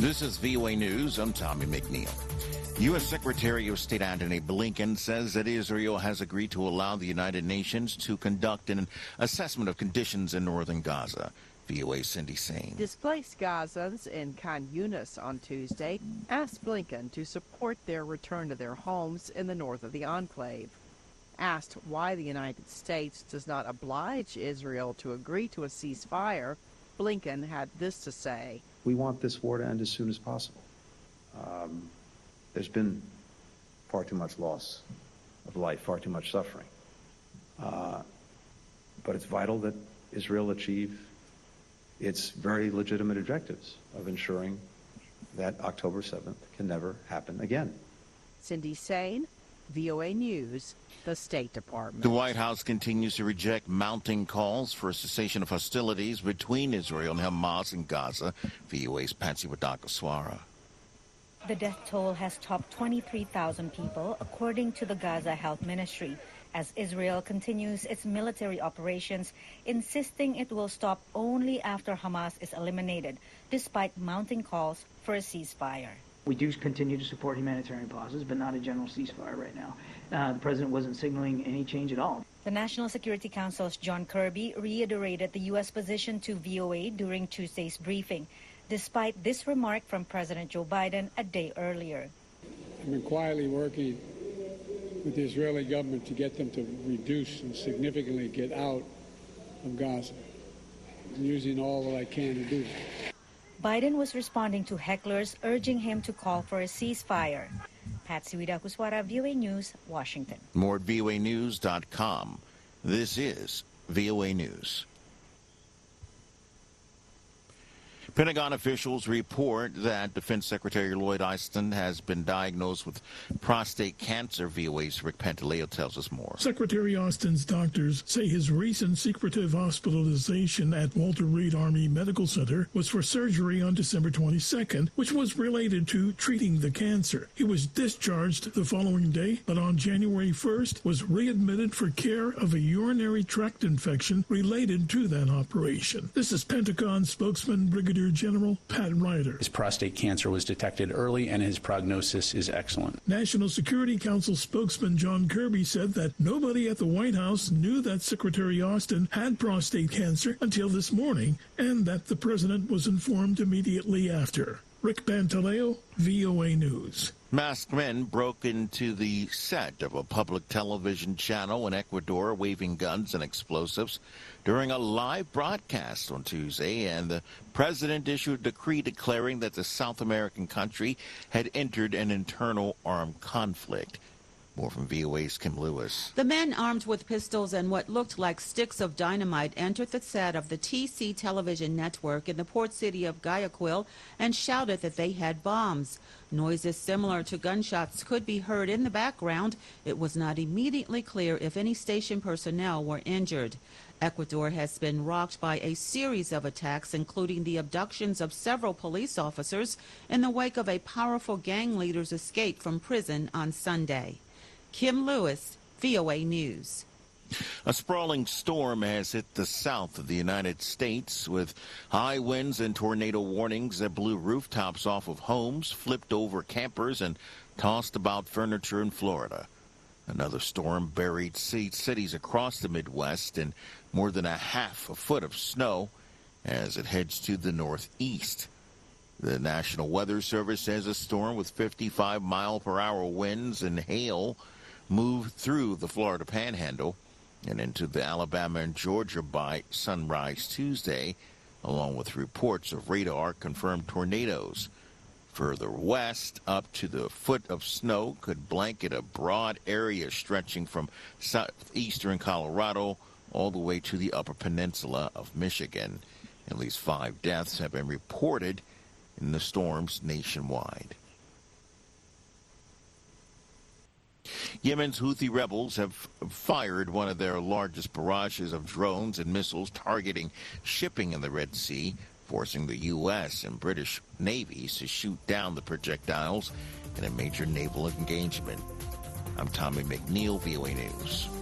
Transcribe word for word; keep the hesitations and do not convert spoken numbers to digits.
This is V O A News. I'm Tommy McNeil. U S Secretary of State Antony Blinken says that Israel has agreed to allow the United Nations to conduct an assessment of conditions in northern Gaza. V O A's Cindy Sain. Displaced Gazans in Khan Yunis on Tuesday asked Blinken to support their return to their homes in the north of the enclave. Asked why the United States does not oblige Israel to agree to a ceasefire, Blinken had this to say. We want this war to end as soon as possible. Um, there's been far too much loss of life, far too much suffering. Uh, but it's vital that Israel achieve its very legitimate objectives of ensuring that October seventh can never happen again. Cindy Sain, V O A News, the State Department. The White House continues to reject mounting calls for a cessation of hostilities between Israel and Hamas in Gaza. V O A's Patsy Wadakaswara. The death toll has topped twenty-three thousand people, according to the Gaza Health Ministry, as Israel continues its military operations, insisting it will stop only after Hamas is eliminated, despite mounting calls for a ceasefire. We do continue to support humanitarian pauses, but not a general ceasefire right now. Uh, the president wasn't signaling any change at all. The National Security Council's John Kirby reiterated the U S position to V O A during Tuesday's briefing, despite this remark from President Joe Biden a day earlier. I've been quietly working with the Israeli government to get them to reduce and significantly get out of Gaza. I'm using all that I can to do that. Biden was responding to hecklers urging him to call for a ceasefire. Patsy Widakuswara, V O A News, Washington. More at V O A news dot com. This is V O A News. Pentagon officials report that Defense Secretary Lloyd Austin has been diagnosed with prostate cancer. V O A's Rick Pantaleo tells us more. Secretary Austin's doctors say his recent secretive hospitalization at Walter Reed Army Medical Center was for surgery on December twenty-second, which was related to treating the cancer. He was discharged the following day, but on January first was readmitted for care of a urinary tract infection related to that operation. This is Pentagon spokesman Brigadier General Pat Ryder. His prostate cancer was detected early and his prognosis is excellent. National Security Council spokesman John Kirby said that nobody at the White House knew that Secretary Austin had prostate cancer until this morning and that the president was informed immediately after. Rick Pantaleo, V O A News. Masked men broke into the set of a public television channel in Ecuador, waving guns and explosives during a live broadcast on Tuesday, and the president issued a decree declaring that the South American country had entered an internal armed conflict. More from V O A's Kim Lewis. The men armed with pistols and what looked like sticks of dynamite entered the set of the T C television network in the port city of Guayaquil and shouted that they had bombs. Noises similar to gunshots could be heard in the background. It was not immediately clear if any station personnel were injured. Ecuador has been rocked by a series of attacks, including the abductions of several police officers in the wake of a powerful gang leader's escape from prison on Sunday. Kim Lewis, V O A News. A sprawling storm has hit the south of the United States with high winds and tornado warnings that blew rooftops off of homes, flipped over campers, and tossed about furniture in Florida. Another storm buried cities across the Midwest in more than a half a foot of snow as it heads to the northeast. The National Weather Service says a storm with fifty-five mile per hour winds and hail moved through the Florida Panhandle and into the Alabama and Georgia by sunrise Tuesday, along with reports of radar-confirmed tornadoes. Further west, up to the foot of snow could blanket a broad area stretching from southeastern Colorado all the way to the upper peninsula of Michigan. At least five deaths have been reported in the storms nationwide. Yemen's Houthi rebels have fired one of their largest barrages of drones and missiles targeting shipping in the Red Sea, forcing the U S and British navies to shoot down the projectiles in a major naval engagement. I'm Tommy McNeil, V O A News.